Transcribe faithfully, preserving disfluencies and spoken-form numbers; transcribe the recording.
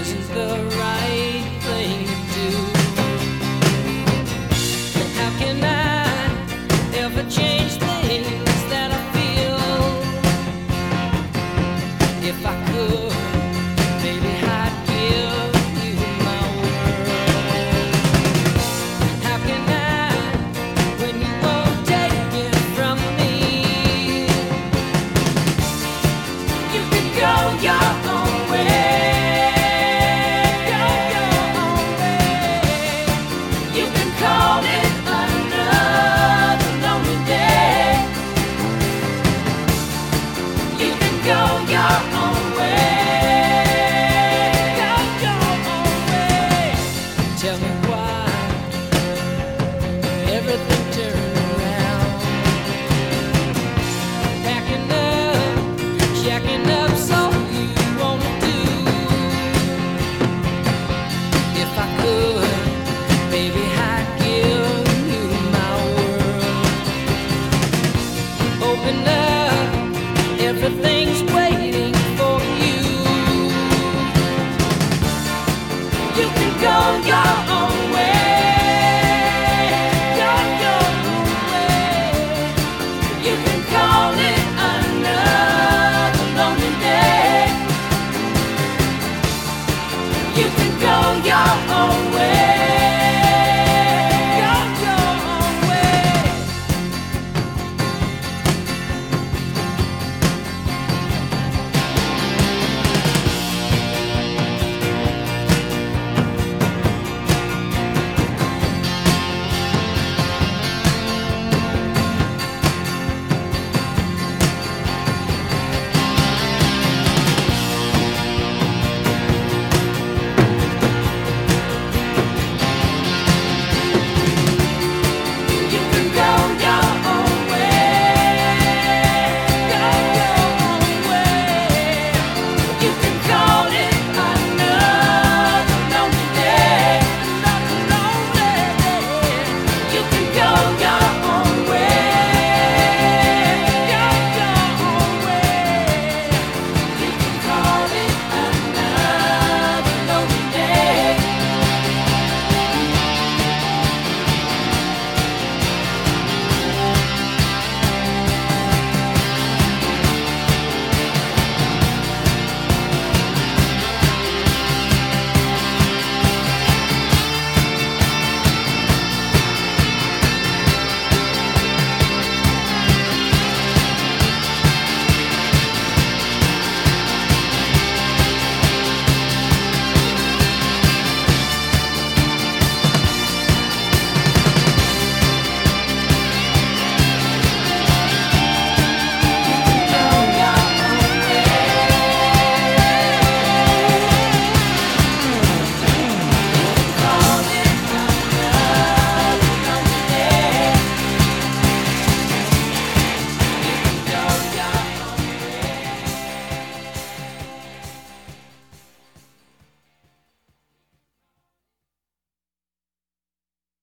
isn't the right thing to do. And how can I ever change things that I feel? If I could, baby, I'd give you my world. How can I, when you won't take it from me? You can go your own way, go your own way. You can call it another lonely day. You can go your own way, go your own way. Tell me why everything turned around. Packing up, jacking up, so you wanna do. If I could, baby, I'd give you my world. Open up, everything's waiting for you. You can go your own way, go your own way. You can call